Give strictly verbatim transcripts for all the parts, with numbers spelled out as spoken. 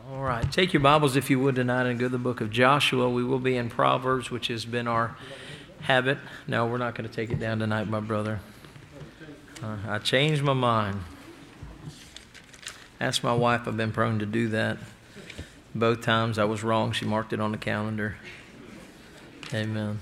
All right, take your Bibles if you would tonight and go to the book of Joshua. We will be in Proverbs, which has been our habit. No, we're not going to take it down tonight, my brother. Uh, I changed my mind. Ask my wife, I've been prone to do that. Both times I was wrong. She marked it on the calendar. Amen.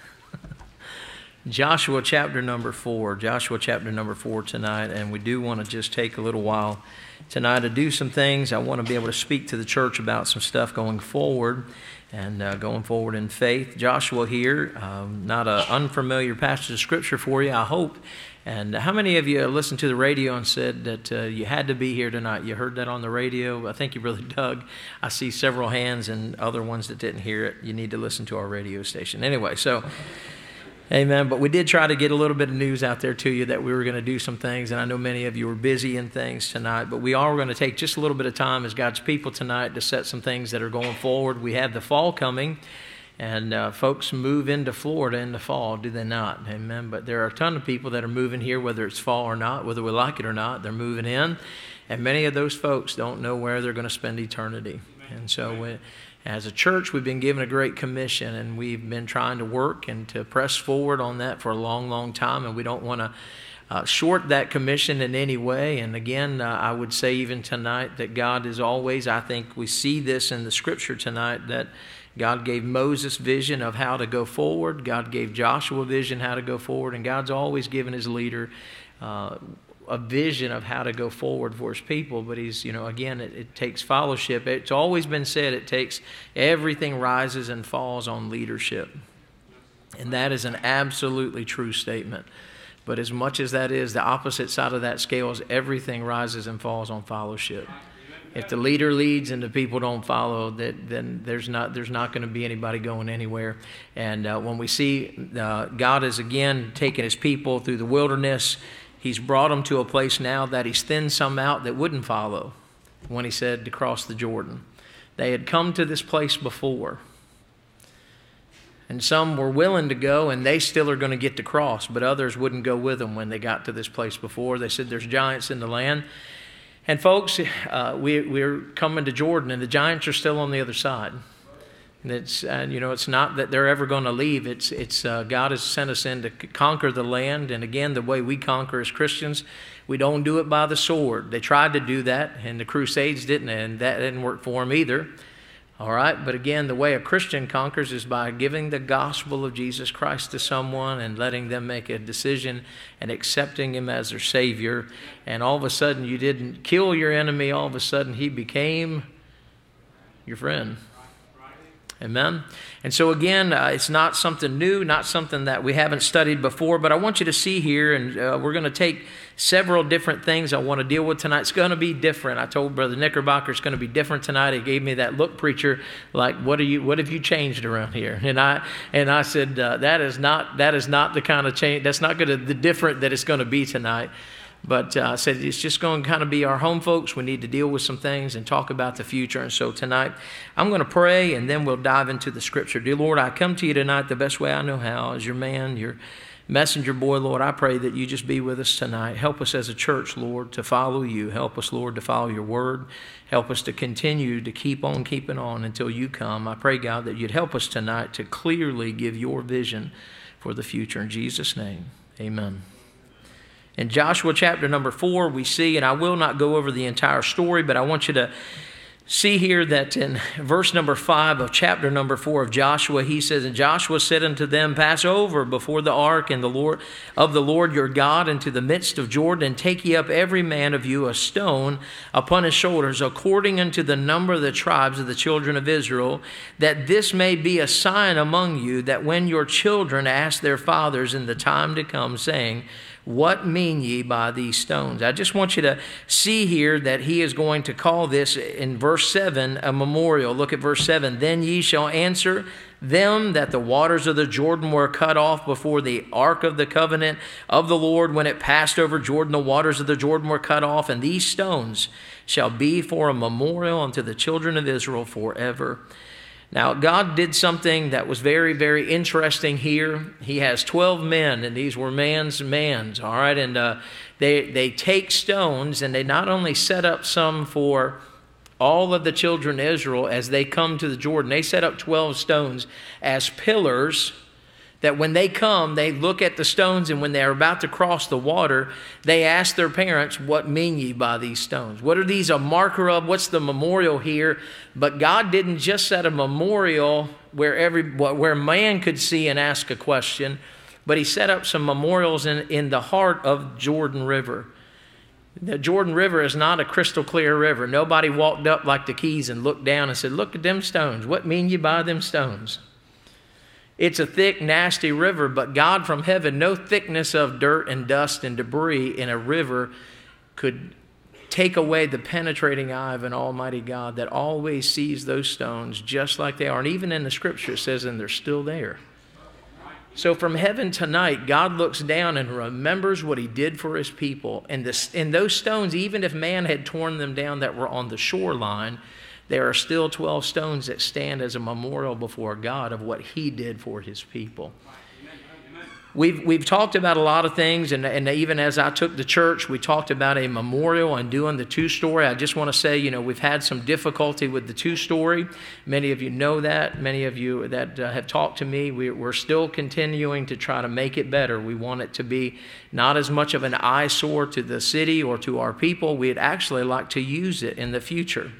Joshua chapter number four. Joshua chapter number four tonight. And we do want to just take a little while tonight to do some things. I want to be able to speak to the church about some stuff going forward and uh, going forward in faith. Joshua here, um, not an unfamiliar passage of Scripture for you, I hope. And how many of you listened to the radio and said that uh, you had to be here tonight? You heard that on the radio? I think you really dug. I see several hands and other ones that didn't hear it. You need to listen to our radio station. Anyway, so... Amen. But we did try to get a little bit of news out there to you that we were going to do some things. And I know many of you were busy in things tonight. But we are going to take just a little bit of time as God's people tonight to set some things that are going forward. We have the fall coming. And uh, folks move into Florida in the fall, do they not? Amen. But there are a ton of people that are moving here, whether it's fall or not, whether we like it or not. They're moving in. And many of those folks don't know where they're going to spend eternity. And so we... As a church, we've been given a great commission, and we've been trying to work and to press forward on that for a long, long time, and we don't want to uh, short that commission in any way. And again, uh, I would say even tonight that God is always, I think we see this in the Scripture tonight, that God gave Moses vision of how to go forward. God gave Joshua vision how to go forward, and God's always given his leader uh a vision of how to go forward for his people. But he's, you know, again, it, it takes fellowship. It's always been said it takes, everything rises and falls on leadership. And that is an absolutely true statement. But as much as that is, the opposite side of that scale is everything rises and falls on fellowship. If the leader leads and the people don't follow, that then there's not there's not going to be anybody going anywhere. And uh, when we see uh, God is again taking his people through the wilderness, he's brought them to a place now that he's thinned some out that wouldn't follow when he said to cross the Jordan. They had come to this place before. And some were willing to go, and they still are going to get to cross, but others wouldn't go with them when they got to this place before. They said there's giants in the land. And folks, uh, we, we're coming to Jordan, and the giants are still on the other side. And it's, uh, you know, it's not that they're ever going to leave. It's, it's uh, God has sent us in to conquer the land. And again, the way we conquer as Christians, we don't do it by the sword. They tried to do that, and the Crusades didn't, and that didn't work for them either. All right, but again, the way a Christian conquers is by giving the gospel of Jesus Christ to someone and letting them make a decision and accepting him as their Savior. And all of a sudden, you didn't kill your enemy. All of a sudden, he became your friend. Amen. And so again, uh, it's not something new, not something that we haven't studied before, but I want you to see here, and uh, we're going to take several different things I want to deal with tonight. It's going to be different. I told Brother Knickerbocker it's going to be different tonight. He gave me that look, preacher, like, what are you? What have you changed around here? And I and I said, uh, that is not that is not the kind of change. That's not going to the different that it's going to be tonight. But uh, I said it's just going to kind of be our home, folks. We need to deal with some things and talk about the future. And so tonight, I'm going to pray, and then we'll dive into the Scripture. Dear Lord, I come to you tonight the best way I know how, as your man, your messenger boy, Lord. I pray that you just be with us tonight. Help us as a church, Lord, to follow you. Help us, Lord, to follow your word. Help us to continue to keep on keeping on until you come. I pray, God, that you'd help us tonight to clearly give your vision for the future. In Jesus' name, amen. In Joshua chapter number four, we see, and I will not go over the entire story, but I want you to see here that in verse number five of chapter number four of Joshua, he says, and Joshua said unto them, pass over before the ark and the Lord of the Lord your God into the midst of Jordan, and take ye up every man of you a stone upon his shoulders, according unto the number of the tribes of the children of Israel, that this may be a sign among you, that when your children ask their fathers in the time to come, saying, what mean ye by these stones? I just want you to see here that he is going to call this in verse seven a memorial. Look at verse seven. Then ye shall answer them that the waters of the Jordan were cut off before the ark of the covenant of the Lord. When it passed over Jordan, the waters of the Jordan were cut off, and these stones shall be for a memorial unto the children of Israel forever. Now, God did something that was very, very interesting here. He has twelve men, and these were man's mans, all right? And uh, they, they take stones, and they not only set up some for all of the children of Israel, as they come to the Jordan, they set up twelve stones as pillars, that when they come, they look at the stones, and when they're about to cross the water, they ask their parents, what mean ye by these stones? What are these a marker of? What's the memorial here? But God didn't just set a memorial where every where man could see and ask a question, but he set up some memorials in, in the heart of Jordan River. The Jordan River is not a crystal clear river. Nobody walked up like the Keys and looked down and said, look at them stones. What mean you by them stones? It's a thick, nasty river, but God from heaven, no thickness of dirt and dust and debris in a river could take away the penetrating eye of an almighty God that always sees those stones just like they are. And even in the scripture it says, and they're still there. So from heaven tonight, God looks down and remembers what he did for his people. And, this, and those stones, even if man had torn them down that were on the shoreline, there are still twelve stones that stand as a memorial before God of what he did for his people. We've, we've talked about a lot of things, and, and even as I took the church, we talked about a memorial and doing the two-story. I just want to say, you know, we've had some difficulty with the two-story. Many of you know that. Many of you that uh, have talked to me, we, we're still continuing to try to make it better. We want it to be not as much of an eyesore to the city or to our people. We'd actually like to use it in the future.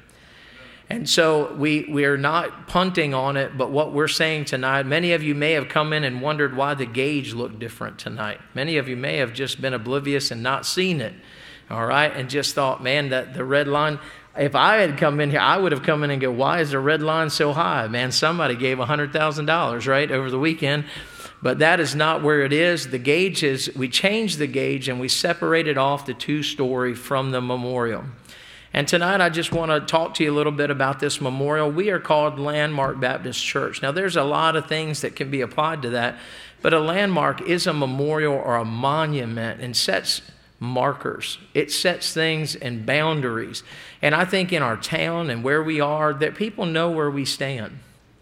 And so we, we are not punting on it, but what we're saying tonight, many of you may have come in and wondered why the gauge looked different tonight. Many of you may have just been oblivious and not seen it, all right, and just thought, man, that the red line, if I had come in here, I would have come in and go, why is the red line so high? Man, somebody gave one hundred thousand dollars, right, over the weekend. But that is not where it is. The gauge is, we changed the gauge and we separated off the two-story from the memorial. And tonight I just want to talk to you a little bit about this memorial. We are called Landmark Baptist Church. Now there's a lot of things that can be applied to that, but a landmark is a memorial or a monument and sets markers. It sets things and boundaries. And I think in our town and where we are, that people know where we stand.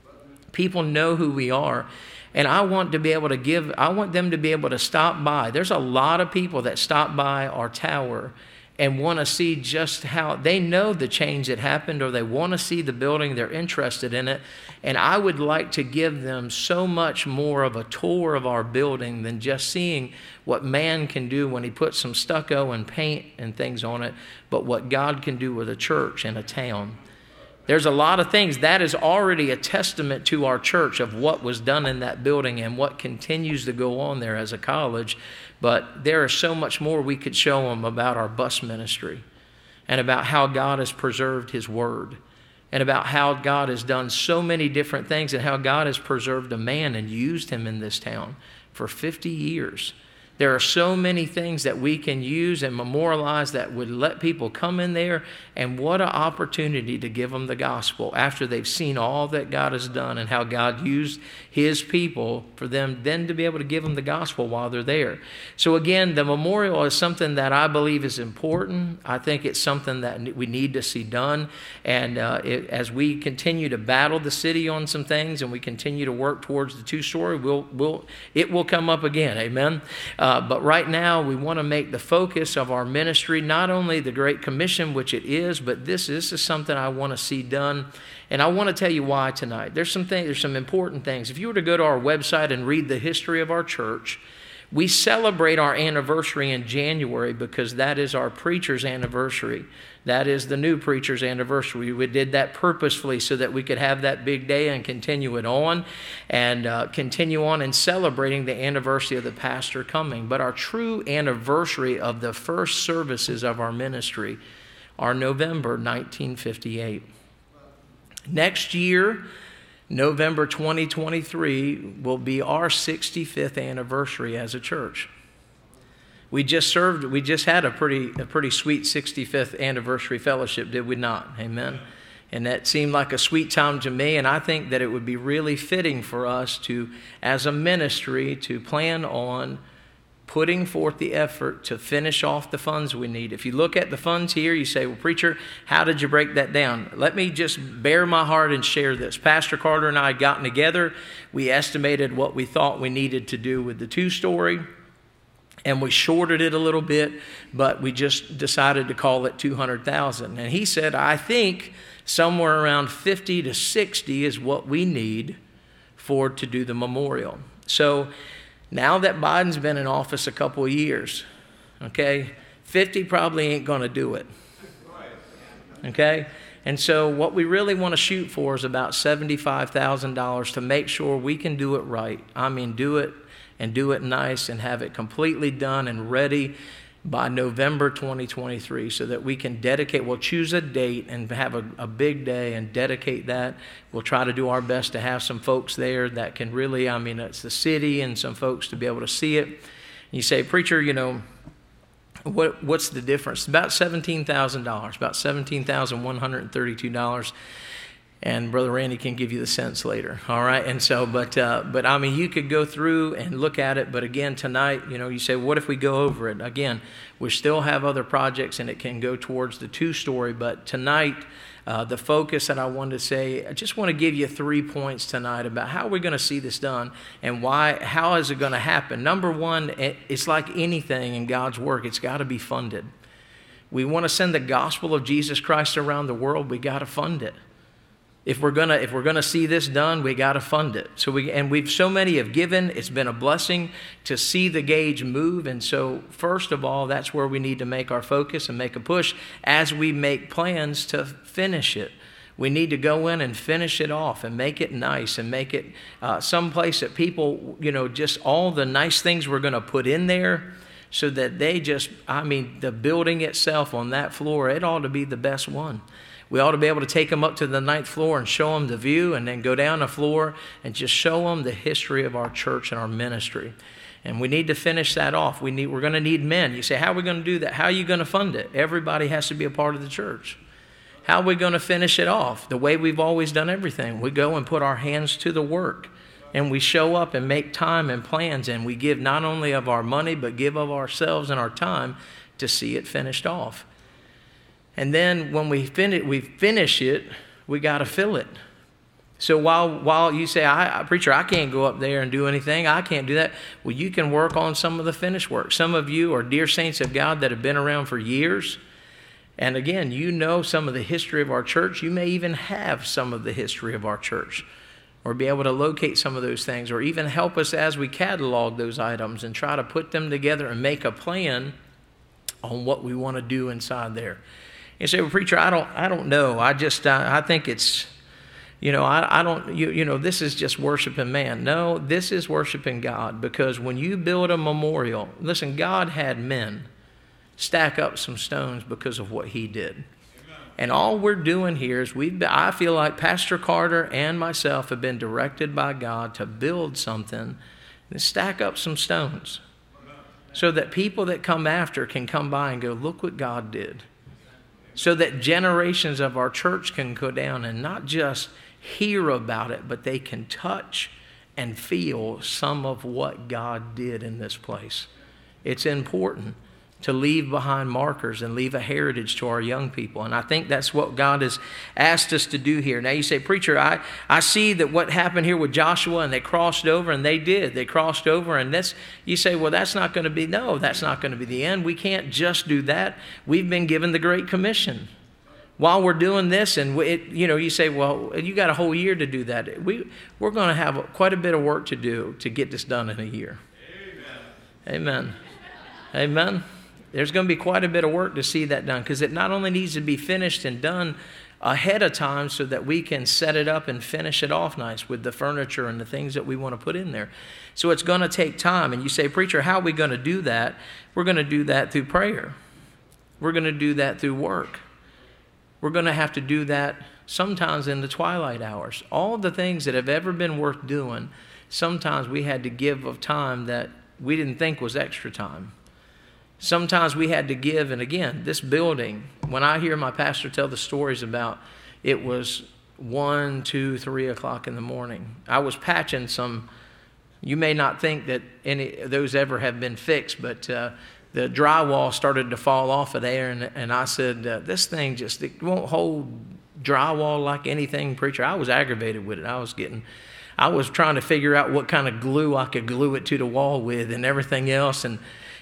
People know who we are. And I want to be able to give, I want them to be able to stop by. There's a lot of people that stop by our tower and want to see just how, they know the change that happened, or they want to see the building, they're interested in it. And I would like to give them so much more of a tour of our building than just seeing what man can do when he puts some stucco and paint and things on it, but what God can do with a church and a town. There's a lot of things. That is already a testament to our church of what was done in that building and what continues to go on there as a college. But there is so much more we could show them about our bus ministry and about how God has preserved his word and about how God has done so many different things and how God has preserved a man and used him in this town for fifty years. There are so many things that we can use and memorialize that would let people come in there, and what an opportunity to give them the gospel after they've seen all that God has done and how God used his people for them then to be able to give them the gospel while they're there. So again, the memorial is something that I believe is important. I think it's something that we need to see done. And uh, it, as we continue to battle the city on some things and we continue to work towards the two-story, we'll, we'll, it will come up again. Amen. Uh, Uh, but right now, we want to make the focus of our ministry not only the Great Commission, which it is, but this, this is something I want to see done. And I want to tell you why tonight. There's some things, there's some important things. If you were to go to our website and read the history of our church, we celebrate our anniversary in January because that is our preacher's anniversary. That is the new preacher's anniversary. We did that purposefully so that we could have that big day and continue it on and uh, continue on in celebrating the anniversary of the pastor coming. But our true anniversary of the first services of our ministry are November nineteen fifty-eight. Next year, November twenty twenty-three, will be our sixty-fifth anniversary as a church. We just served, we just had a pretty, a pretty sweet sixty-fifth anniversary fellowship, did we not? Amen. And that seemed like a sweet time to me, and I think that it would be really fitting for us to, as a ministry, to plan on putting forth the effort to finish off the funds we need. If you look at the funds here, you say, well, preacher, how did you break that down? Let me just bare my heart and share this. Pastor Carter and I had gotten together. We estimated what we thought we needed to do with the two-story, and we shorted it a little bit, but we just decided to call it two hundred thousand dollars. And he said, I think Somewhere around fifty to sixty is what we need for to do the memorial. So now that Biden's been in office a couple of years, okay, fifty probably ain't going to do it. Okay? And so what we really want to shoot for is about seventy-five thousand dollars to make sure we can do it right. I mean, do it and do it nice and have it completely done and ready by November twenty twenty-three so that we can dedicate, we'll choose a date and have a, a big day and dedicate that. We'll try to do our best to have some folks there that can really, I mean, it's the city and some folks to be able to see it. You say, preacher, you know, what what's the difference? About seventeen thousand dollars, about seventeen thousand one hundred thirty-two dollars. And Brother Randy can give you the cents later, all right? And so, but, uh, but I mean, you could go through and look at it, but again, tonight, you know, you say, what if we go over it? Again, we still have other projects, and it can go towards the two-story, but tonight, uh, the focus that I wanted to say, I just want to give you three points tonight about how we're going to see this done and why, how is it going to happen? Number one, it's like anything in God's work, it's got to be funded. We want to send the gospel of Jesus Christ around the world, we got to fund it. If we're gonna if we're gonna see this done, we got to fund it. So we and we've so many have given. It's been a blessing to see the gauge move. And so first of all, that's where we need to make our focus and make a push as we make plans to finish it. We need to go in and finish it off and make it nice and make it uh, someplace that people, you know, just all the nice things we're going to put in there, so that they just, I mean, the building itself on that floor, it ought to be the best one. We ought to be able to take them up to the ninth floor and show them the view, and then go down the floor and just show them the history of our church and our ministry. And we need to finish that off. We need, we're going to need men. You say, how are we going to do that? How are you going to fund it? Everybody has to be a part of the church. How are we going to finish it off? The way we've always done everything. We go and put our hands to the work, and we show up and make time and plans, and we give not only of our money, but give of ourselves and our time to see it finished off. And then when we finish, we finish it, we got to fill it. So while while you say, I, I, preacher, I can't go up there and do anything, I can't do that. Well, you can work on some of the finished work. Some of you are dear saints of God that have been around for years. And again, you know some of the history of our church. You may even have some of the history of our church, or be able to locate some of those things, or even help us as we catalog those items and try to put them together and make a plan on what we want to do inside there. You say, well, preacher, I don't, I don't know. I just, I, I think it's, you know, I, I don't, you, you know, this is just worshiping man. No, this is worshiping God, because when you build a memorial, listen, God had men stack up some stones because of what He did. Amen. And all we're doing here is we, I feel like Pastor Carter and myself have been directed by God to build something and stack up some stones, so that people that come after can come by and go, look what God did. So that generations of our church can go down and not just hear about it, but they can touch and feel some of what God did in this place. It's important to leave behind markers and leave a heritage to our young people. And I think that's what God has asked us to do here. Now you say, preacher, I, I see that what happened here with Joshua, and they crossed over, and they did. They crossed over, and that's, you say, well, that's not going to be, no, that's not going to be the end. We can't just do that. We've been given the Great Commission. While we're doing this, and we, it, you know, you say, well, you got a whole year to do that. We, we're going to have quite a bit of work to do to get this done in a year. Amen. Amen. Amen. There's going to be quite a bit of work to see that done, because it not only needs to be finished and done ahead of time so that we can set it up and finish it off nice with the furniture and the things that we want to put in there. So it's going to take time. And you say, preacher, how are we going to do that? We're going to do that through prayer. We're going to do that through work. We're going to have to do that sometimes in the twilight hours. All the things that have ever been worth doing, sometimes we had to give of time that we didn't think was extra time. Sometimes we had to give, and again, this building, when I hear my pastor tell the stories about it was one, two, three o'clock in the morning. I was patching some, you may not think that any of those ever have been fixed, but uh, the drywall started to fall off of there, and, and I said, uh, this thing just, it won't hold drywall like anything, preacher. I was aggravated with it. I was getting, I was trying to figure out what kind of glue I could glue it to the wall with and everything else, and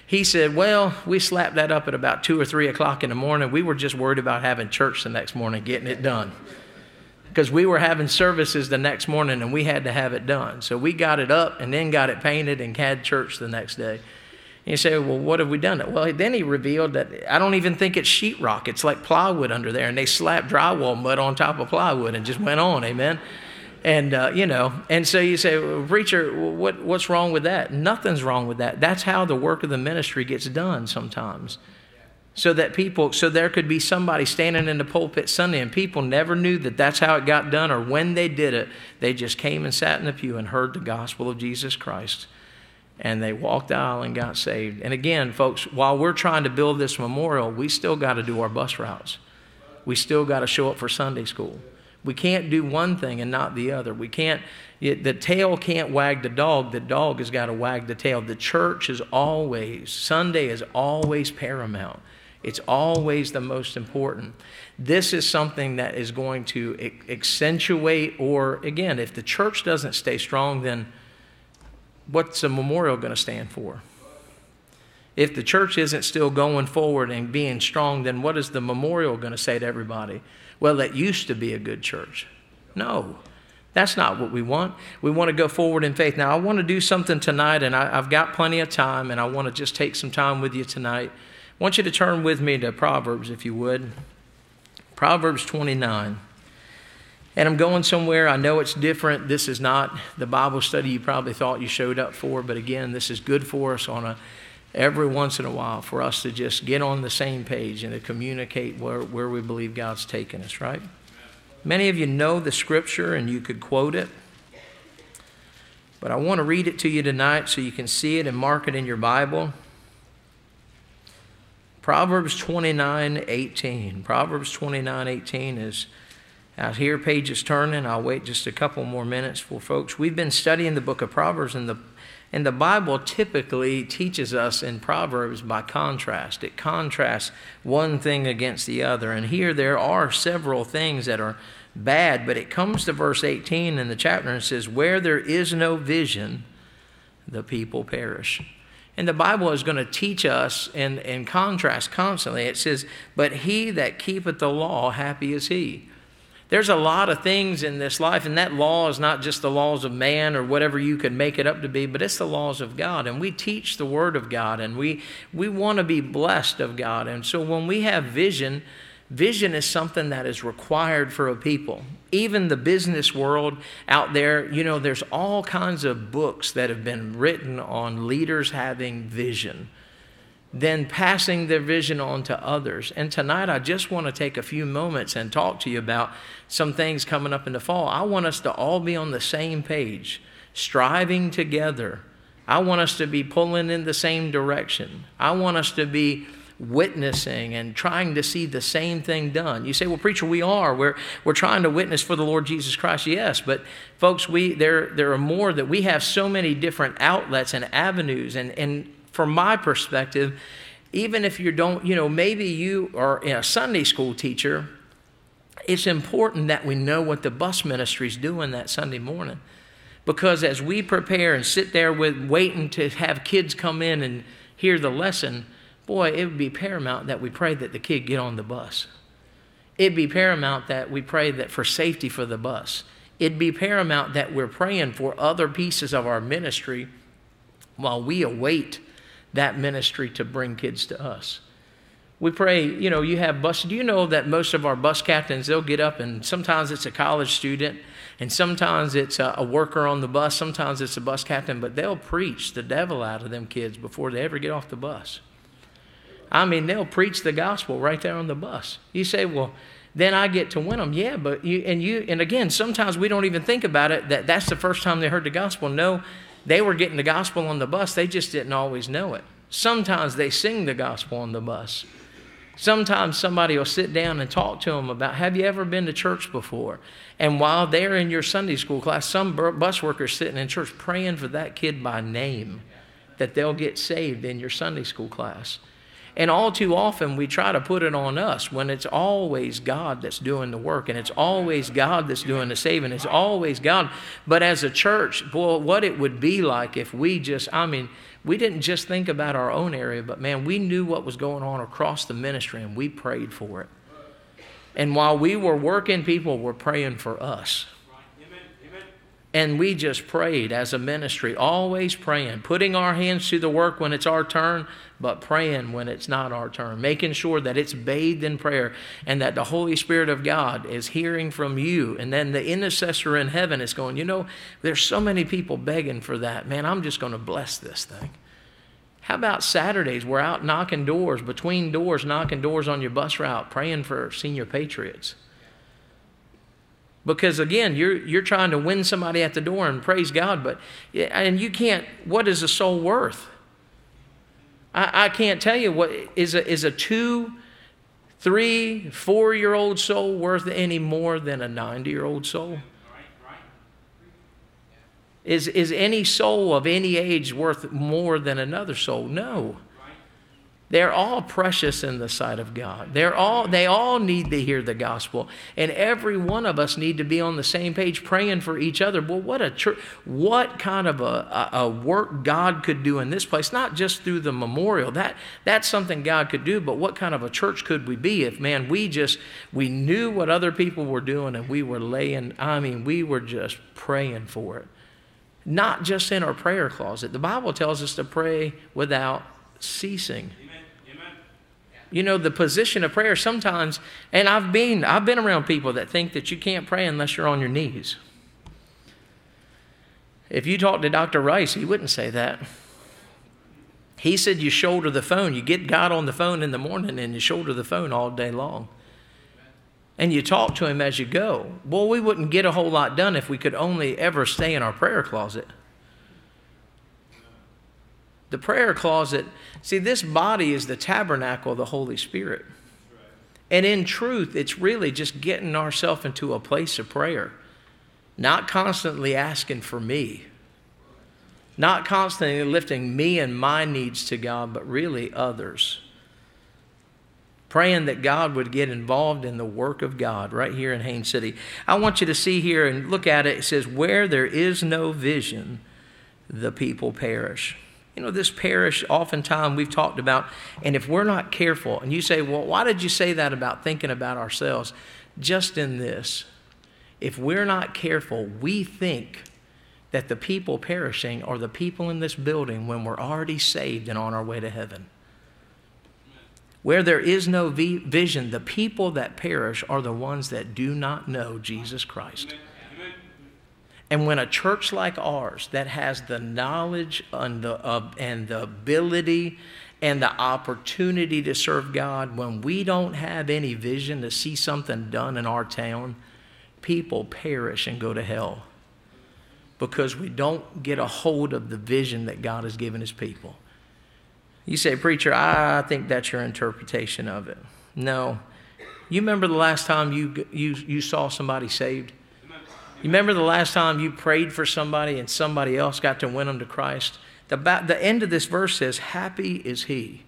He said, well, we slapped that up at about two or three o'clock in the morning. We were just worried about having church the next morning, getting it done. Because we were having services the next morning and we had to have it done. So we got it up and then got it painted and had church the next day. And you say, well, what have we done? Well, then he revealed that I don't even think it's sheetrock. It's like plywood under there. And they slapped drywall mud on top of plywood and just went on, amen? And, uh, you know, and so you say, well, preacher, what, what's wrong with that? Nothing's wrong with that. That's how the work of the ministry gets done sometimes. So that people, so there could be somebody standing in the pulpit Sunday and people never knew that that's how it got done, or when they did it, they just came and sat in the pew and heard the gospel of Jesus Christ. And they walked the aisle and got saved. And again, folks, while we're trying to build this memorial, we still got to do our bus routes. We still got to show up for Sunday school. We can't do one thing and not the other. We can't, the tail can't wag the dog. The dog has got to wag the tail. The church is always, Sunday is always paramount. It's always the most important. This is something that is going to accentuate, or again, if the church doesn't stay strong, then what's the memorial going to stand for? If the church isn't still going forward and being strong, then what is the memorial going to say to everybody? Well, that used to be a good church. No, that's not what we want. We want to go forward in faith. Now, I want to do something tonight, and I, I've got plenty of time, and I want to just take some time with you tonight. I want you to turn with me to Proverbs, if you would. Proverbs twenty-nine. And I'm going somewhere. I know it's different. This is not the Bible study you probably thought you showed up for. But again, this is good for us on a every once in a while for us to just get on the same page and to communicate where, where we believe God's taken us, right? Many of you know the scripture and you could quote it. But I want to read it to you tonight so you can see it and mark it in your Bible. Proverbs twenty-nine eighteen. Proverbs twenty-nine eighteen is, I hear pages turning. I'll wait just a couple more minutes for folks. We've been studying the book of Proverbs, and the, and the Bible typically teaches us in Proverbs by contrast. It contrasts one thing against the other. And here there are several things that are bad, but it comes to verse eighteen in the chapter and says, where there is no vision, the people perish. And the Bible is going to teach us in, in contrast constantly. It says, but he that keepeth the law, happy is he. There's a lot of things in this life, and that law is not just the laws of man or whatever you could make it up to be, but it's the laws of God. And we teach the Word of God, and we, we want to be blessed of God. And so when we have vision, vision is something that is required for a people. Even the business world out there, you know, there's all kinds of books that have been written on leaders having vision, then passing their vision on to others. And tonight I just want to take a few moments and talk to you about some things coming up in the fall. I want us to all be on the same page, striving together. I want us to be pulling in the same direction. I want us to be witnessing and trying to see the same thing done. You say, well, preacher, we are. We're we're trying to witness for the Lord Jesus Christ. Yes, but folks, we there there are more, that we have so many different outlets and avenues. And, and from my perspective, even if you don't, you know, maybe you are a Sunday school teacher, it's important that we know what the bus ministry is doing that Sunday morning. Because as we prepare and sit there with waiting to have kids come in and hear the lesson, boy, it would be paramount that we pray that the kid get on the bus. It'd be paramount that we pray that for safety for the bus. It'd be paramount that we're praying for other pieces of our ministry while we await that ministry to bring kids to us. We pray, you know, you have bus, do you know that most of our bus captains, they'll get up and sometimes it's a college student and sometimes it's a, a worker on the bus, sometimes it's a bus captain, but they'll preach the devil out of them kids before they ever get off the bus. I mean, they'll preach the gospel right there on the bus. You say, well, then I get to win them. Yeah, but you, and you, and again, sometimes we don't even think about it, that that's the first time they heard the gospel. No, they were getting the gospel on the bus. They just didn't always know it. Sometimes they sing the gospel on the bus. Sometimes somebody will sit down and talk to them about, have you ever been to church before? And while they're in your Sunday school class, some bus workers sitting in church praying for that kid by name, that they'll get saved in your Sunday school class. And all too often we try to put it on us when it's always God that's doing the work, and it's always God that's doing the saving. It's always God. But as a church, boy, what it would be like if we just, I mean, we didn't just think about our own area, but man, we knew what was going on across the ministry and we prayed for it. And while we were working, people were praying for us. And we just prayed as a ministry, always praying, putting our hands to the work when it's our turn, but praying when it's not our turn, making sure that it's bathed in prayer and that the Holy Spirit of God is hearing from you. And then the intercessor in heaven is going, you know, there's so many people begging for that. Man, I'm just going to bless this thing. How about Saturdays? We're out knocking doors, between doors, knocking doors on your bus route, praying for senior patriots. Because again, you're you're trying to win somebody at the door, and praise God, but and you can't. What is a soul worth? I, I can't tell you what is a is a two, three, four year old soul worth any more than a ninety year old soul. Is is any soul of any age worth more than another soul? No. They're all precious in the sight of God. They're all, they all need to hear the gospel. And every one of us need to be on the same page praying for each other. Well, what a church, what kind of a, a, a work God could do in this place, not just through the memorial. That, that's something God could do, but what kind of a church could we be if, man, we just, we knew what other people were doing and we were laying, I mean, we were just praying for it. Not just in our prayer closet. The Bible tells us to pray without ceasing. You know, the position of prayer sometimes, and I've been I've been around people that think that you can't pray unless you're on your knees. If you talk to Doctor Rice, he wouldn't say that. He said you shoulder the phone. You get God on the phone in the morning and you shoulder the phone all day long. And you talk to him as you go. Well, we wouldn't get a whole lot done if we could only ever stay in our prayer closet. The prayer closet, see, this body is the tabernacle of the Holy Spirit. And in truth, it's really just getting ourselves into a place of prayer. Not constantly asking for me. Not constantly lifting me and my needs to God, but really others. Praying that God would get involved in the work of God right here in Haines City. I want you to see here and look at it. It says, where there is no vision, the people perish. You know, this parish, oftentimes we've talked about, and if we're not careful, and you say, well, why did you say that about thinking about ourselves? Just in this, if we're not careful, we think that the people perishing are the people in this building when we're already saved and on our way to heaven. Where there is no vision, the people that perish are the ones that do not know Jesus Christ. And when a church like ours that has the knowledge and the, uh, and the ability and the opportunity to serve God, when we don't have any vision to see something done in our town, people perish and go to hell because we don't get a hold of the vision that God has given his people. You say, preacher, I think that's your interpretation of it. No. You remember the last time you you you saw somebody saved? You remember the last time you prayed for somebody and somebody else got to win them to Christ? The, the end of this verse says, happy is he.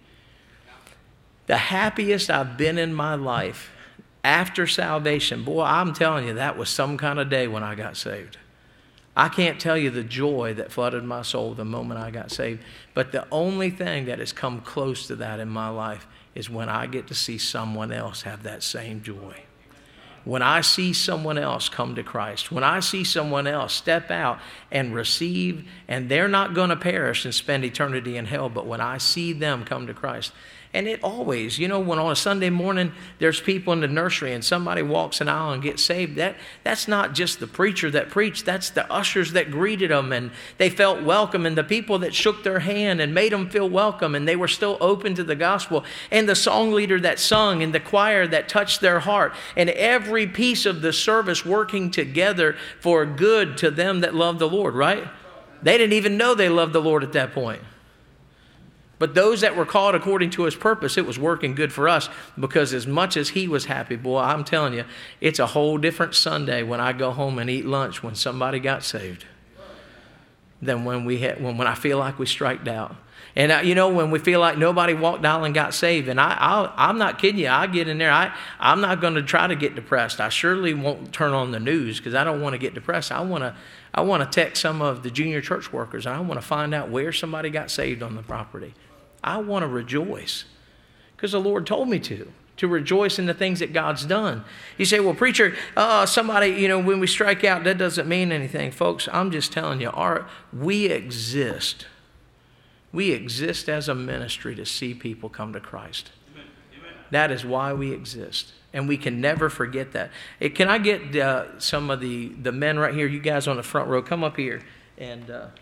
The happiest I've been in my life after salvation. Boy, I'm telling you, that was some kind of day when I got saved. I can't tell you the joy that flooded my soul the moment I got saved. But the only thing that has come close to that in my life is when I get to see someone else have that same joy. When I see someone else come to Christ, when I see someone else step out and receive, and they're not going to perish and spend eternity in hell, but when I see them come to Christ. And it always, you know, when on a Sunday morning there's people in the nursery and somebody walks an aisle and gets saved, that that's not just the preacher that preached, that's the ushers that greeted them and they felt welcome, and the people that shook their hand and made them feel welcome, and they were still open to the gospel, and the song leader that sung, and the choir that touched their heart, and every piece of the service working together for good to them that love the Lord, right? They didn't even know they loved the Lord at that point. But those that were called according to his purpose, it was working good for us, because as much as he was happy, boy, I'm telling you, it's a whole different Sunday when I go home and eat lunch when somebody got saved. than when we ha- when, when I feel like we striked out. And, uh, you know, when we feel like nobody walked out and got saved, and I, I'll, I'm not kidding you, I get in there, I, I'm not going to try to get depressed. I surely won't turn on the news because I don't want to get depressed. I want to I want to text some of the junior church workers, and I want to find out where somebody got saved on the property. I want to rejoice because the Lord told me to, to rejoice in the things that God's done. You say, well, preacher, uh, somebody, you know, when we strike out, that doesn't mean anything. Folks, I'm just telling you, our, we exist. We exist as a ministry to see people come to Christ. Amen. Amen. That is why we exist. And we can never forget that. Hey, can I get uh, some of the, the men right here, you guys on the front row, come up here and uh,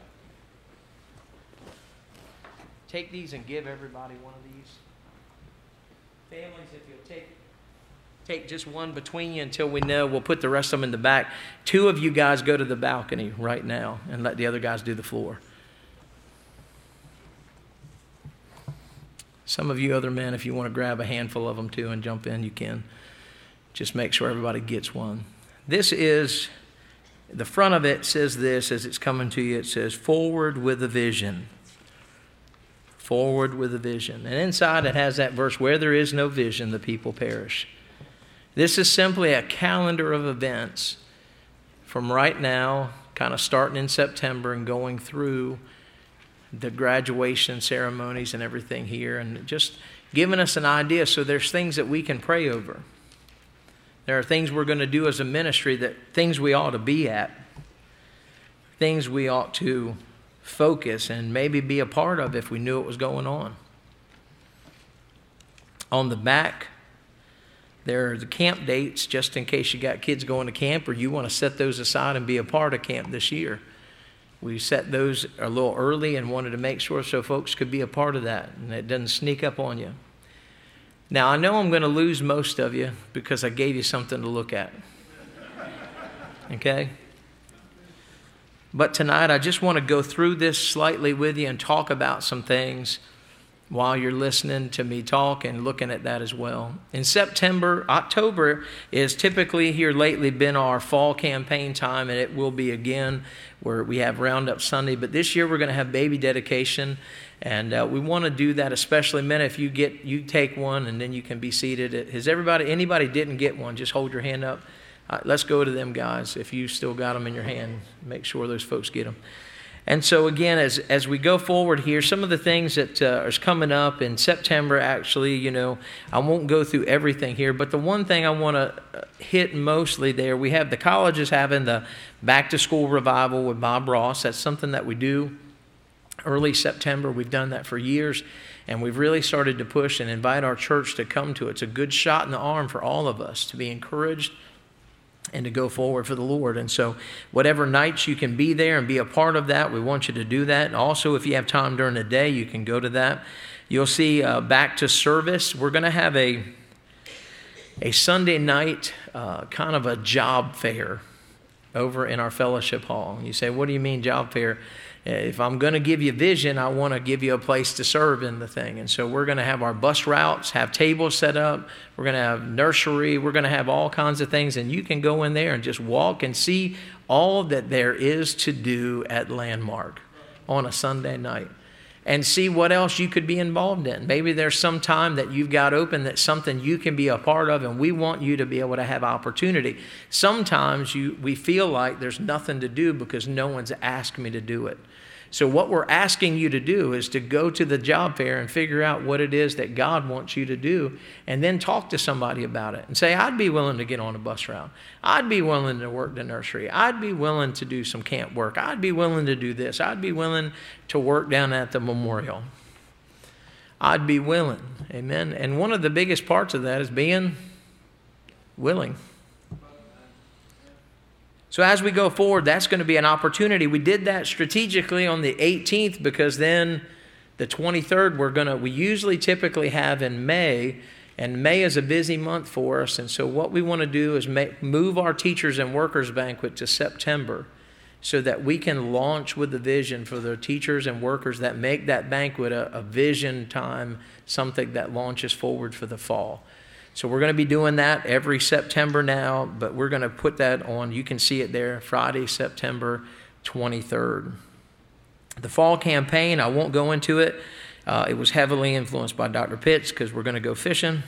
take these and give everybody one of these. Families, if you'll take, take just one between you until we know, we'll put the rest of them in the back. Two of you guys go to the balcony right now and let the other guys do the floor. Some of you other men, if you want to grab a handful of them too and jump in, you can. Just make sure everybody gets one. This is, the front of it says this as it's coming to you. It says, forward with a vision. Forward with a vision. And inside it has that verse, where there is no vision, the people perish. This is simply a calendar of events from right now, kind of starting in September and going through the graduation ceremonies and everything here, and just giving us an idea. So there's things that we can pray over. There are things we're going to do as a ministry, that things we ought to be at, things we ought to focus and maybe be a part of if we knew it was going on. On the back, there are the camp dates, just in case you got kids going to camp or you want to set those aside and be a part of camp this year. We set those a little early and wanted to make sure so folks could be a part of that and it doesn't sneak up on you. Now, I know I'm going to lose most of you because I gave you something to look at. Okay? But tonight, I just want to go through this slightly with you and talk about some things while you're listening to me talk and looking at that as well. In September, October is typically here lately been our fall campaign time, and it will be again where we have Roundup Sunday. But this year we're going to have baby dedication, and uh, we want to do that, especially men. If you get, you take one, and then you can be seated. Has everybody, anybody didn't get one? Just hold your hand up. Uh, let's go to them guys. If you still got them in your hand, make sure those folks get them. And so again, as as we go forward here, some of the things that uh, are coming up in September, actually, you know, I won't go through everything here, but the one thing I want to hit mostly there, we have the colleges having the back to school revival with Bob Ross. That's something that we do early September. We've done that for years, and we've really started to push and invite our church to come to it. It's a good shot in the arm for all of us to be encouraged and to go forward for the Lord. And so whatever nights you can be there and be a part of that, we want you to do that. And also, if you have time during the day, you can go to that. You'll see uh, back to service. We're going to have a, a Sunday night uh, kind of a job fair over in our fellowship hall. And you say, what do you mean job fair? If I'm going to give you vision, I want to give you a place to serve in the thing. And so we're going to have our bus routes, have tables set up. We're going to have nursery. We're going to have all kinds of things. And you can go in there and just walk and see all that there is to do at Landmark on a Sunday night. And see what else you could be involved in. Maybe there's some time that you've got open that's something you can be a part of, and we want you to be able to have opportunity. Sometimes you, we feel like there's nothing to do because no one's asked me to do it. So what we're asking you to do is to go to the job fair and figure out what it is that God wants you to do, and then talk to somebody about it and say, I'd be willing to get on a bus route. I'd be willing to work the nursery. I'd be willing to do some camp work. I'd be willing to do this. I'd be willing to work down at the memorial. I'd be willing. Amen. And one of the biggest parts of that is being willing. So as we go forward, that's going to be an opportunity. We did that strategically on the eighteenth because then the twenty-third we're going to, we usually typically have in May, and May is a busy month for us. And so what we want to do is make, move our teachers and workers banquet to September so that we can launch with the vision for the teachers and workers that make that banquet a, a vision time, something that launches forward for the fall. So we're going to be doing that every September now, but we're going to put that on. You can see it there, Friday, September twenty-third. The fall campaign, I won't go into it. Uh, it was heavily influenced by Doctor Pitts because we're going to go fishing.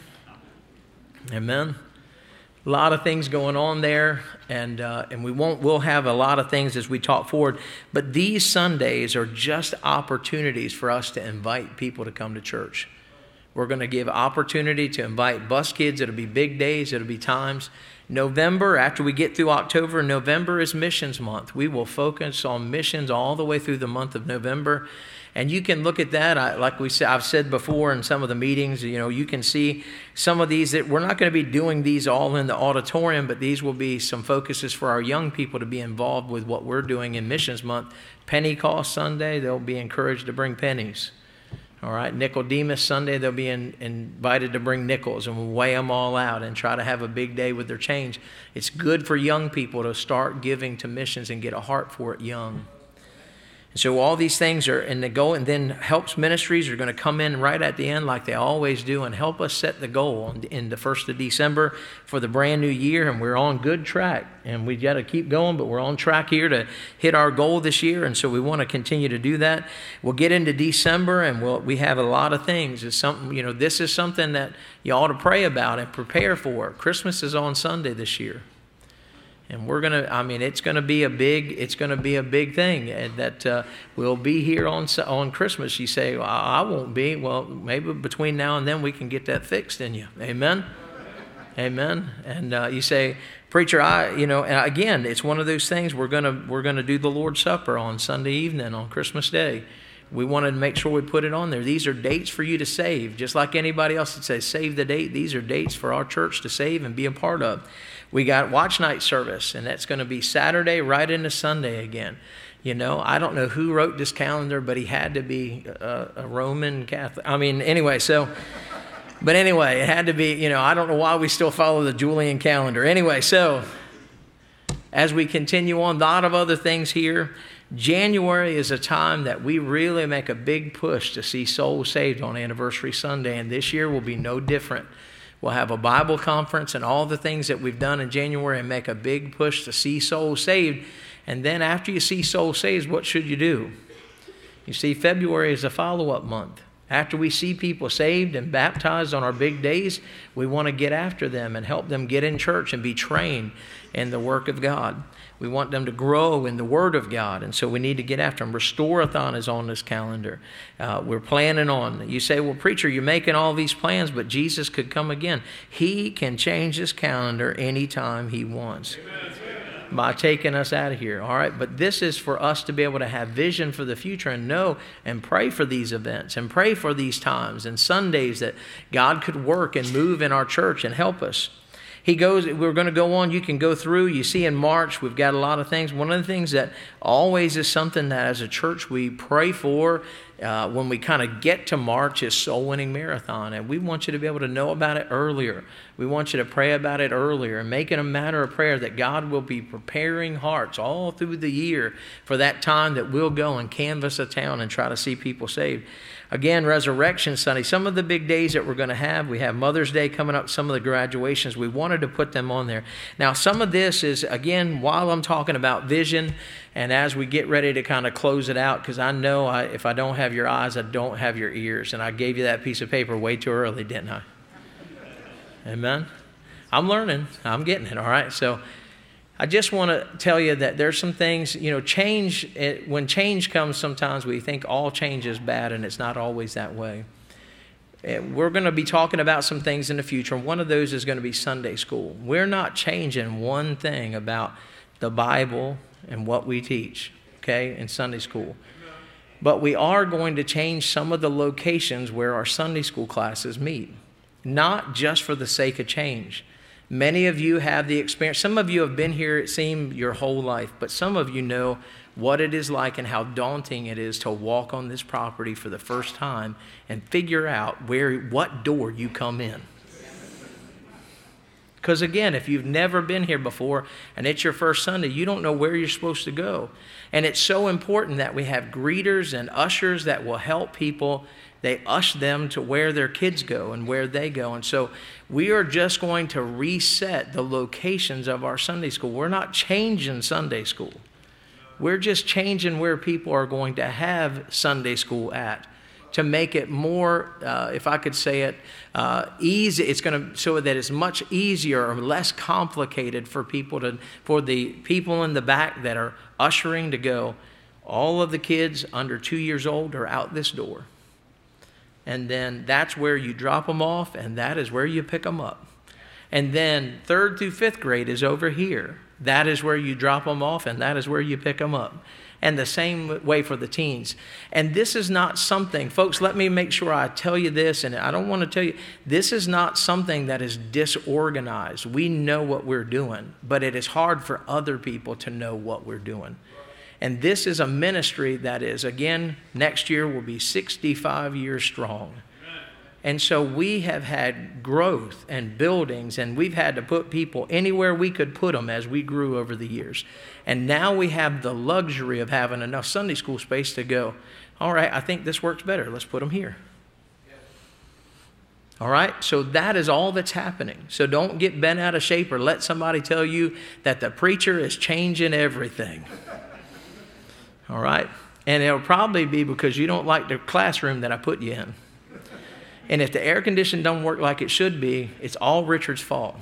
Amen. A lot of things going on there, and uh, and we won't. We'll have a lot of things as we talk forward. But these Sundays are just opportunities for us to invite people to come to church. We're going to give opportunity to invite bus kids. It'll be big days. It'll be times. November, after we get through October, November is missions month. We will focus on missions all the way through the month of November. And you can look at that, I, like we said, I've said before in some of the meetings, you know, you can see some of these that we're not going to be doing these all in the auditorium, but these will be some focuses for our young people to be involved with what we're doing in Missions Month. Pentecost Sunday, they'll be encouraged to bring pennies. All right, Nicodemus Sunday, they'll be in, invited to bring nickels, and we'll weigh them all out and try to have a big day with their change. It's good for young people to start giving to missions and get a heart for it young. And so all these things are in the goal, and then Helps Ministries are going to come in right at the end like they always do and help us set the goal in the first of December for the brand new year, and we're on good track. And we got to keep going, but we're on track here to hit our goal this year, and so we want to continue to do that. We'll get into December, and we'll, we have a lot of things. It's something, you know, this is something that you ought to pray about and prepare for. Christmas is on Sunday this year. And we're going to, I mean, it's going to be a big, it's going to be a big thing. And that uh, we'll be here on on Christmas. You say, well, I won't be. Well, maybe between now and then we can get that fixed in you. Amen? Amen. And uh, you say, preacher, I, you know, and again, it's one of those things we're going to, we're going to do the Lord's Supper on Sunday evening, on Christmas Day. We wanted to make sure we put it on there. These are dates for you to save. Just like anybody else would say, save the date. These are dates for our church to save and be a part of. We got watch night service, and that's going to be Saturday right into Sunday again. You know, I don't know who wrote this calendar, but he had to be a, a Roman Catholic. I mean, anyway, so, but anyway, it had to be, you know, I don't know why we still follow the Julian calendar. Anyway, so as we continue on, a lot of other things here. January is a time that we really make a big push to see souls saved on Anniversary Sunday, and this year will be no different. We'll have a Bible conference and all the things that we've done in January and make a big push to see souls saved. And then after you see souls saved, what should you do? You see, February is a follow-up month. After we see people saved and baptized on our big days, we want to get after them and help them get in church and be trained in the work of God. We want them to grow in the Word of God, and so we need to get after them. Restore-a-thon is on this calendar. Uh, we're planning on. You say, well, preacher, you're making all these plans, but Jesus could come again. He can change this calendar anytime He wants. Amen. By taking us out of here, all right? But this is for us to be able to have vision for the future and know and pray for these events and pray for these times and Sundays that God could work and move in our church and help us. He goes, we're going to go on. You can go through. You see in March, we've got a lot of things. One of the things that always is something that as a church we pray for uh, when we kind of get to March is Soul Winning Marathon. And we want you to be able to know about it earlier. We want you to pray about it earlier and make it a matter of prayer that God will be preparing hearts all through the year for that time that we'll go and canvass a town and try to see people saved. Again, Resurrection Sunday, some of the big days that we're going to have, we have Mother's Day coming up, some of the graduations, we wanted to put them on there. Now, some of this is, again, while I'm talking about vision, and as we get ready to kind of close it out, because I know I, if I don't have your eyes, I don't have your ears, and I gave you that piece of paper way too early, didn't I? Amen? I'm learning. I'm getting it, all right? So I just want to tell you that there's some things, you know, change, it, when change comes, sometimes we think all change is bad, and it's not always that way. And we're going to be talking about some things in the future, and one of those is going to be Sunday school. We're not changing one thing about the Bible and what we teach, okay, in Sunday school. But we are going to change some of the locations where our Sunday school classes meet, not just for the sake of change. Many of you have the experience. Some of you have been here, it seemed, your whole life. But some of you know what it is like and how daunting it is to walk on this property for the first time and figure out where, what door you come in. Because again, if you've never been here before and it's your first Sunday, you don't know where you're supposed to go. And it's so important that we have greeters and ushers that will help people. They usher them to where their kids go and where they go. And so we are just going to reset the locations of our Sunday school. We're not changing Sunday school. We're just changing where people are going to have Sunday school at, to make it more, uh, if I could say it, uh, easy. It's going to so that it's much easier or less complicated for people to, for the people in the back that are ushering to go. All of the kids under two years old are out this door. And then that's where you drop them off, and that is where you pick them up. And then third through fifth grade is over here. That is where you drop them off, and that is where you pick them up. And the same way for the teens. And this is not something, folks, let me make sure I tell you this, and I don't want to tell you, this is not something that is disorganized. We know what we're doing, but it is hard for other people to know what we're doing. And this is a ministry that is, again, next year will be sixty-five years strong. And so we have had growth and buildings, and we've had to put people anywhere we could put them as we grew over the years. And now we have the luxury of having enough Sunday school space to go, all right, I think this works better. Let's put them here. All right? So that is all that's happening. So don't get bent out of shape or let somebody tell you that the preacher is changing everything. All right? And it'll probably be because you don't like the classroom that I put you in. And if the air conditioning don't work like it should be, it's all Richard's fault.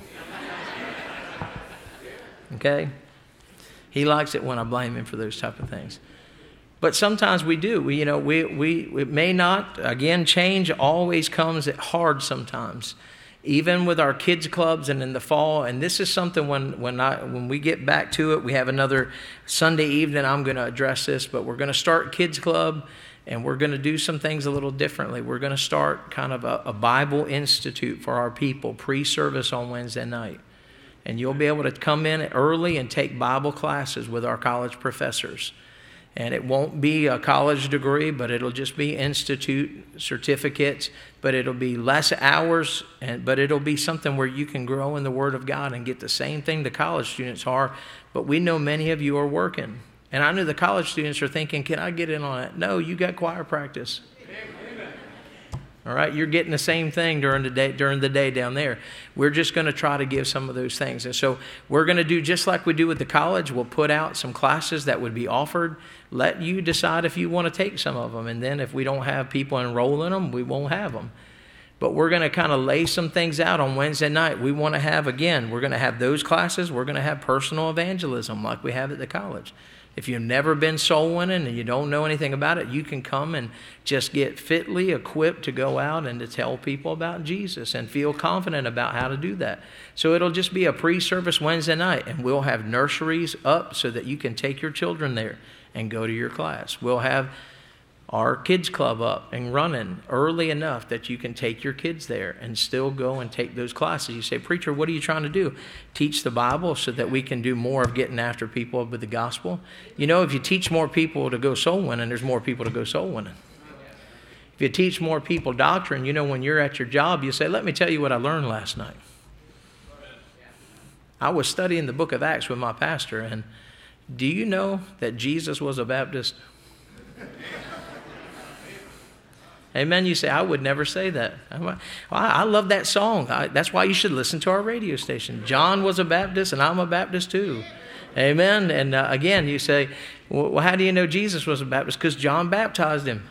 Okay? He likes it when I blame him for those type of things. But sometimes we do. We, you know, we, we, it may not, again, change always comes hard sometimes. Even with our kids clubs and in the fall, and this is something when when I when we get back to it, we have another Sunday evening, I'm going to address this, but we're going to start kids club, and we're going to do some things a little differently. We're going to start kind of a, a Bible institute for our people, pre-service on Wednesday night. And you'll be able to come in early and take Bible classes with our college professors. And it won't be a college degree, but it'll just be institute certificates. But it'll be less hours, and but it'll be something where you can grow in the Word of God and get the same thing the college students are. But we know many of you are working. And I know the college students are thinking, can I get in on it? No, you got choir practice. All right, you're getting the same thing during the day during the day down there. We're just going to try to give some of those things. And so we're going to do just like we do with the college. We'll put out some classes that would be offered. Let you decide if you want to take some of them. And then if we don't have people enroll in them, we won't have them. But we're going to kind of lay some things out on Wednesday night. We want to have, again, we're going to have those classes. We're going to have personal evangelism like we have at the college. If you've never been soul winning and you don't know anything about it, you can come and just get fitly equipped to go out and to tell people about Jesus and feel confident about how to do that. So it'll just be a pre-service Wednesday night, and we'll have nurseries up so that you can take your children there and go to your class. We'll have our kids club up and running early enough that you can take your kids there and still go and take those classes. You say, preacher, what are you trying to do? Teach the Bible so that we can do more of getting after people with the gospel. You know, if you teach more people to go soul winning, there's more people to go soul winning. If you teach more people doctrine, you know, when you're at your job, you say, let me tell you what I learned last night. I was studying the book of Acts with my pastor, and do you know that Jesus was a Baptist? Amen. You say, I would never say that. Well, I love that song. I, that's why you should listen to our radio station. John was a Baptist, and I'm a Baptist too. Amen. And uh, again, you say, well, how do you know Jesus was a Baptist? Because John baptized him.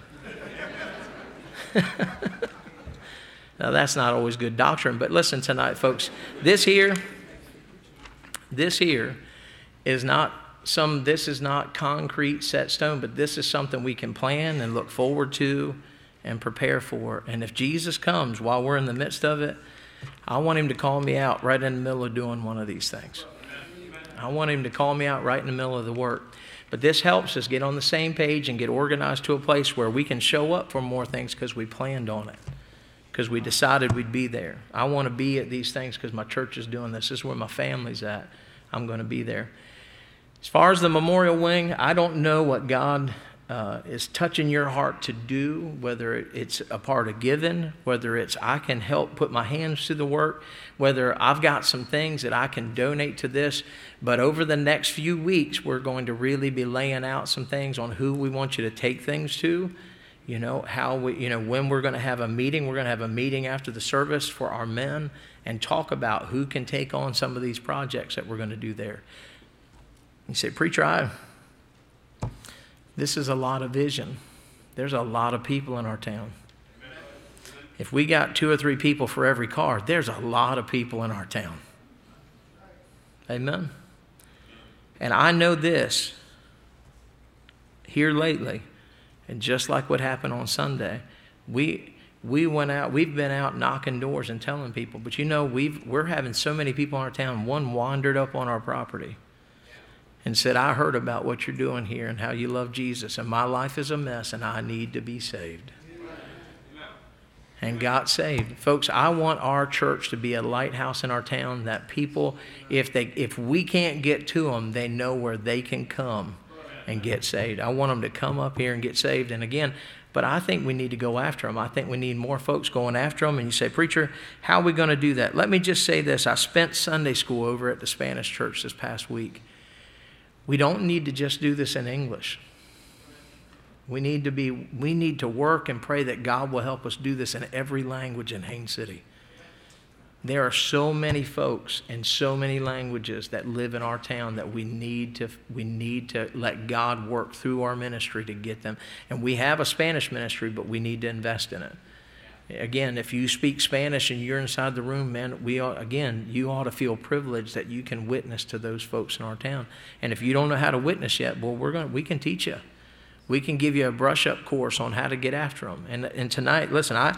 Now, that's not always good doctrine. But listen tonight, folks. This here, this here is not some, this is not concrete set stone, but this is something we can plan and look forward to and prepare for. And if Jesus comes while we're in the midst of it, I want him to call me out right in the middle of doing one of these things. I want him to call me out right in the middle of the work. But this helps us get on the same page and get organized to a place where we can show up for more things because we planned on it, because we decided we'd be there. I want to be at these things because my church is doing this. This is where my family's at. I'm going to be there. As far as the memorial wing, I don't know what God Uh, is touching your heart to do, whether it's a part of giving, whether it's I can help put my hands to the work, whether I've got some things that I can donate to this. But over the next few weeks, we're going to really be laying out some things on who we want you to take things to, you know, how we, you know, when we're going to have a meeting. We're going to have a meeting after the service for our men and talk about who can take on some of these projects that we're going to do there. You say, preacher, I... This is a lot of vision. There's a lot of people in our town. If we got two or three people for every car, there's a lot of people in our town. Amen. And I know this here lately, and just like what happened on Sunday, we we went out, we've been out knocking doors and telling people, but you know, we've we're having so many people in our town. One wandered up on our property and said, I heard about what you're doing here and how you love Jesus, and my life is a mess and I need to be saved. And got saved. Folks, I want our church to be a lighthouse in our town that people, if they, if we can't get to them, they know where they can come and get saved. I want them to come up here and get saved. And again, but I think we need to go after them. I think we need more folks going after them. And you say, preacher, how are we going to do that? Let me just say this. I spent Sunday school over at the Spanish church this past week. We don't need to just do this in English. We need to be, we need to work and pray that God will help us do this in every language in Haines City. There are so many folks and so many languages that live in our town that we need to, we need to let God work through our ministry to get them. And we have a Spanish ministry, but we need to invest in it. Again, if you speak Spanish and you're inside the room, man, we ought, again, you ought to feel privileged that you can witness to those folks in our town. And if you don't know how to witness yet, well, we're going, we can teach you. We can give you a brush-up course on how to get after them. And, and tonight, listen, I,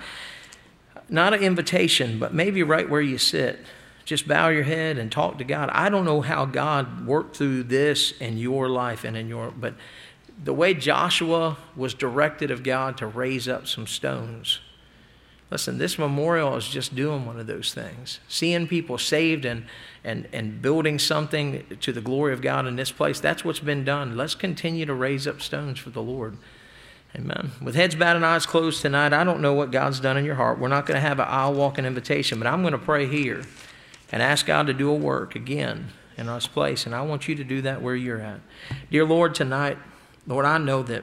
not an invitation, but maybe right where you sit, just bow your head and talk to God. I don't know how God worked through this in your life and in your, but the way Joshua was directed of God to raise up some stones. Listen, this memorial is just doing one of those things. Seeing people saved and, and, and building something to the glory of God in this place, that's what's been done. Let's continue to raise up stones for the Lord. Amen. With heads bowed and eyes closed tonight, I don't know what God's done in your heart. We're not going to have an aisle walking invitation, but I'm going to pray here and ask God to do a work again in this place. And I want you to do that where you're at. Dear Lord, tonight, Lord, I know that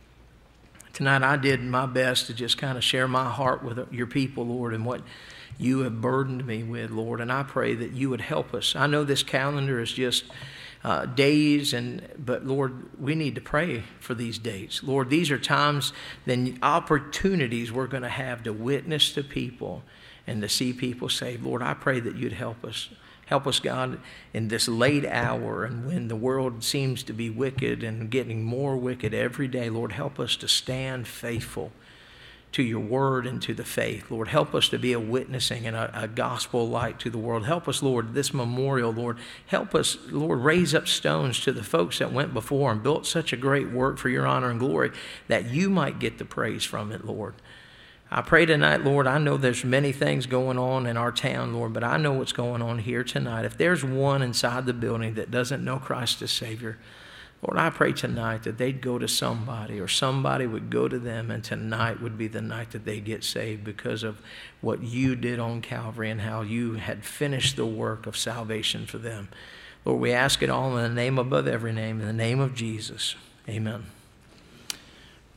tonight I did my best to just kind of share my heart with your people, Lord, and what you have burdened me with, Lord. And I pray that you would help us. I know this calendar is just uh, days, and but, Lord, we need to pray for these dates. Lord, these are times, then opportunities we're going to have to witness to people and to see people saved. Lord, I pray that you'd help us. Help us, God, in this late hour and when the world seems to be wicked and getting more wicked every day. Lord, help us to stand faithful to your word and to the faith. Lord, help us to be a witnessing and a, a gospel light to the world. Help us, Lord, this memorial, Lord. Help us, Lord, raise up stones to the folks that went before and built such a great work for your honor and glory that you might get the praise from it, Lord. I pray tonight, Lord, I know there's many things going on in our town, Lord, but I know what's going on here tonight. If there's one inside the building that doesn't know Christ as Savior, Lord, I pray tonight that they'd go to somebody or somebody would go to them, and tonight would be the night that they get saved because of what you did on Calvary and how you had finished the work of salvation for them. Lord, we ask it all in the name above every name, in the name of Jesus. Amen.